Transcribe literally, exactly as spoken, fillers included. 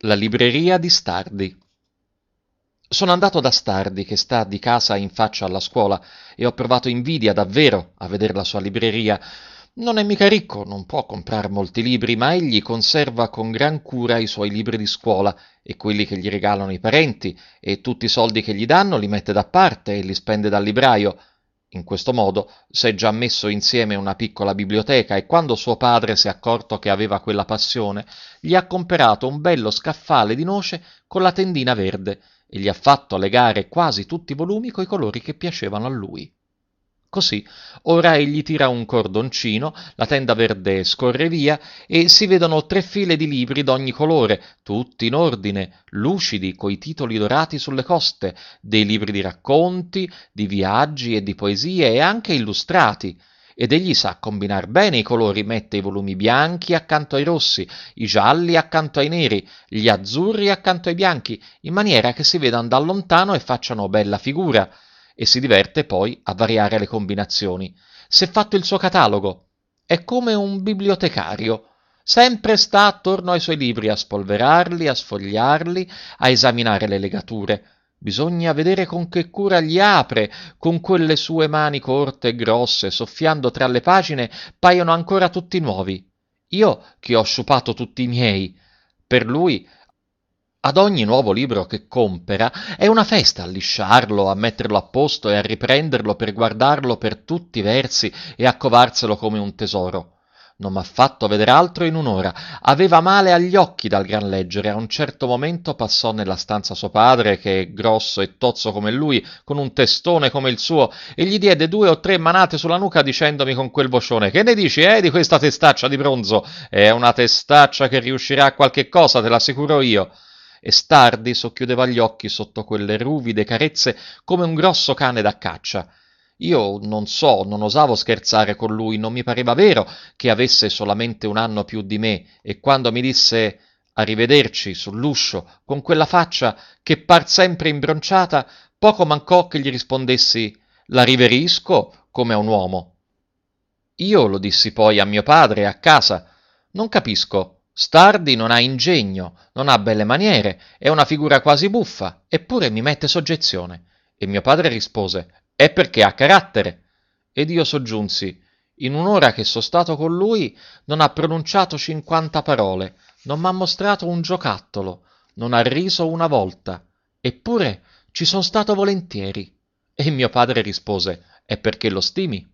La libreria di Stardi. Sono andato da Stardi, che sta di casa in faccia alla scuola, e ho provato invidia davvero a vedere la sua libreria. Non è mica ricco, non può comprar molti libri, ma egli conserva con gran cura i suoi libri di scuola e quelli che gli regalano i parenti, e tutti i soldi che gli danno li mette da parte e li spende dal libraio. In questo modo s'è già messo insieme una piccola biblioteca e quando suo padre si è accorto che aveva quella passione, gli ha comperato un bello scaffale di noce con la tendina verde e gli ha fatto legare quasi tutti i volumi coi colori che piacevano a lui. Così, ora egli tira un cordoncino, la tenda verde scorre via e si vedono tre file di libri d'ogni colore, tutti in ordine, lucidi, coi titoli dorati sulle coste, dei libri di racconti, di viaggi e di poesie e anche illustrati. Ed egli sa combinar bene i colori, mette i volumi bianchi accanto ai rossi, i gialli accanto ai neri, gli azzurri accanto ai bianchi, in maniera che si vedano da lontano e facciano bella figura e si diverte poi a variare le combinazioni. S'è fatto il suo catalogo. È come un bibliotecario. Sempre sta attorno ai suoi libri a spolverarli, a sfogliarli, a esaminare le legature. Bisogna vedere con che cura li apre, con quelle sue mani corte e grosse, soffiando tra le pagine, paiono ancora tutti nuovi. Io che ho sciupato tutti i miei. Per lui ad ogni nuovo libro che compera è una festa a lisciarlo, a metterlo a posto e a riprenderlo per guardarlo per tutti i versi e a covarselo come un tesoro. Non m'ha fatto vedere altro in un'ora. Aveva male agli occhi dal gran leggere. A un certo momento passò nella stanza suo padre, che è grosso e tozzo come lui, con un testone come il suo, e gli diede due o tre manate sulla nuca dicendomi con quel vocione: «Che ne dici, eh, di questa testaccia di bronzo? È una testaccia che riuscirà a qualche cosa, te l'assicuro io». E Stardi socchiudeva gli occhi sotto quelle ruvide carezze come un grosso cane da caccia. Io non so, non osavo scherzare con lui, non mi pareva vero che avesse solamente un anno più di me, e quando mi disse arrivederci sull'uscio con quella faccia che par sempre imbronciata, poco mancò che gli rispondessi la riverisco come a un uomo. Io lo dissi poi a mio padre a casa. Non capisco. Stardi non ha ingegno, non ha belle maniere, è una figura quasi buffa, eppure mi mette soggezione. E mio padre rispose: è perché ha carattere. Ed io soggiunsi: in un'ora che sono stato con lui non ha pronunciato cinquanta parole, non m'ha mostrato un giocattolo, non ha riso una volta, eppure ci son stato volentieri. E mio padre rispose: è perché lo stimi.